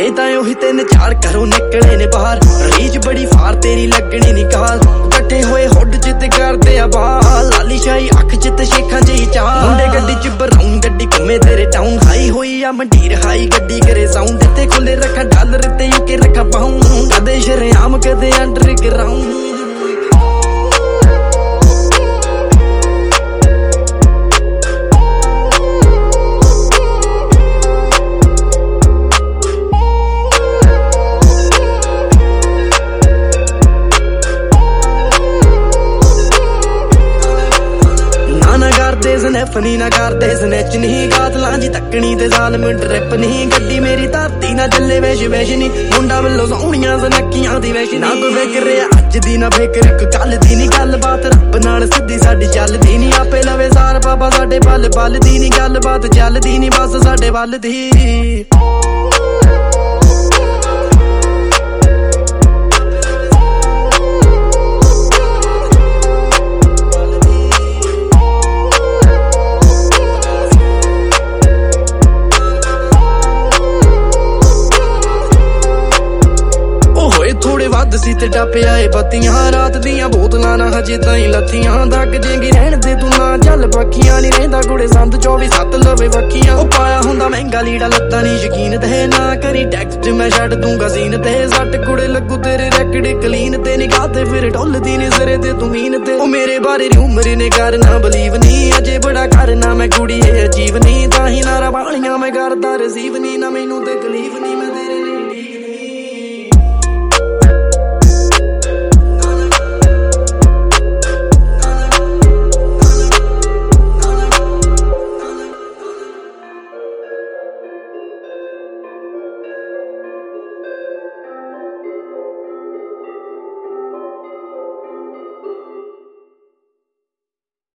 ਇਹ ਤਾਂ ਉਹੀ 3-4 ਘਰੋਂ ਨਿਕਲੇ ਨੇ ਬਾਹਰ। ਰੀਝ ਬੜੀ ਫਾਰ ਤੇਰੀ ਲੱਗਣੀ ਨੀ ਕਾਲ, ਇਕੱਠੇ ਹੋਏ ਹੁੱਡ ਚ ਤੇ ਕਰਦੇ ਆ ਬਾਲ। ਲਾਲੀ ਸ਼ਾਹੀ ਅੱਖ ਚ ਤੇ ਸ਼ੇਖਾਂ ਜਿਹੀ ਚਾਲ, ਮੁੰਡੇ ਗੱਡੀ ਚ ਬਰਾਊਨ ਗੱਡੀ ਘੁੰਮੇ ਤੇਰੇ ਟਾਊਨ। ਹਾਈ ਹੋਈ ਆ ਮੰਡੀਰ ਹਾਈ ਗੱਡੀ ਕਰੇ ਸਾਊਂਡ, ਤੇ ਖੁੱਲੇ ਰੱਖਾਂ ਡਾਲਰ ਤੇ ਯੂਕੇ ਰੱਖਾਂ ਪਾਊਂਡ। ਕਦੇ ਸ਼ਰੇਆਮ ਕਦੇ ਅੰਡਰਗਰਾਊਂਡ। ਸਨੈਫਨੀ ਨਾ ਕਰਦੇ ਸਨੈਚ ਨਹੀਂ, ਕਾਤਲਾਂ ਜੀ ਤੱਕਣੀ ਤੇ ਜ਼ਾਲਮ ਡਰਿਪ ਨਹੀਂ। ਗੱਡੀ ਮੇਰੀ ਧਰਤੀ ਨਾ ਚੱਲੇ ਵੈਸ਼ ਵੈਸ਼ ਨੀ, ਮੁੰਡਾ ਵੱਲੋਂ ਸੋਹਣੀਆਂ ਸਨੱਕੀਆਂ ਦੀ ਵੈਸ਼ ਨਾ। ਕੋਈ ਫਿਕਰ ਅੱਜ ਦੀ ਨਾ ਫਿਕਰ ਇੱਕ ਕੱਲ ਦੀ ਨੀ, ਗੱਲਬਾਤ ਰੱਬ ਨਾਲ ਸਿੱਧੀ ਸਾਡੀ ਚੱਲਦੀ ਨੀ। ਆਪੇ ਲਵੇ ਸਾਰ ਬਾਬਾ ਸਾਡੇ ਪਲ ਪਲ ਦੀ ਨੀ, ਗੱਲਬਾਤ ਚੱਲਦੀ ਨੀ ਬਸ ਸਾਡੇ ਵੱਲ ਦੀ। ਥੋੜੇ ਵੱਧ ਸੀ ਤੇ ਟੱਪਿਆ ਏ ਬੱਤੀਆਂ, ਰਾਤ ਦੀਆਂ ਬੋਤਲਾਂ ਨਾ ਹਜੇ ਤਾਈਂ ਲੱਥੀਆਂ। ਦੱਗ ਜੇਗੀ ਰਹਿਣ ਦੇ ਤੂੰ ਨਾ ਚੱਲ ਪੱਖੀਆਂ, ਨੀ ਰਹਿੰਦਾ ਕੁੜੇ ਸੰਦ 24/7 ਲਵੇ ਵੱਖੀਆਂ। ਉਹ ਪਾਇਆ ਹੁੰਦਾ ਮਹਿੰਗਾ ਲੀੜਾ ਲੱਤਾਂ ਨੀ ਯਕੀਨ ਤੇ, ਨਾ ਕਰੀ ਟੈਕਸਟ ਮੈਂ ਛੱਡ ਦੂੰਗਾ ਸੀਨ ਤੇ। ਸੱਟ ਕੁੜੇ ਲੱਗੂ ਤੇਰੇ ਰੈਕਡ ਕਲੀਨ ਤੇ, ਨਿਗਾਹ ਤੇ ਫਿਰ ਢੁੱਲਦੀ ਨੀ ਸਿਰੇ ਤੇ ਤੂੰ ਮੀਨ ਤੇ। ਉਹ ਮੇਰੇ ਬਾਰੇ ਰਿਊਮਰ ਨੇ ਕਰਨਾ ਬਲੀਵ ਨੀ, ਅਜੇ ਬੜਾ ਕਰਨਾ ਮੈਂ ਕੁੜੀ ਇਹ ਅਜੀਬ ਨੀ। ਤਾਂ ਹੀ ਨਾਰਾ ਵਾਲੀਆਂ ਮੈਂ ਕਰਦਾ ਰਿਸੀਵ ਨੀ, ਨਾ ਮੈਨੂੰ ਤਕਲੀਫ ਨੀ ਮੈਂ ਤੇਰੇ ਲਈ ਠੀਕ ਨੀ।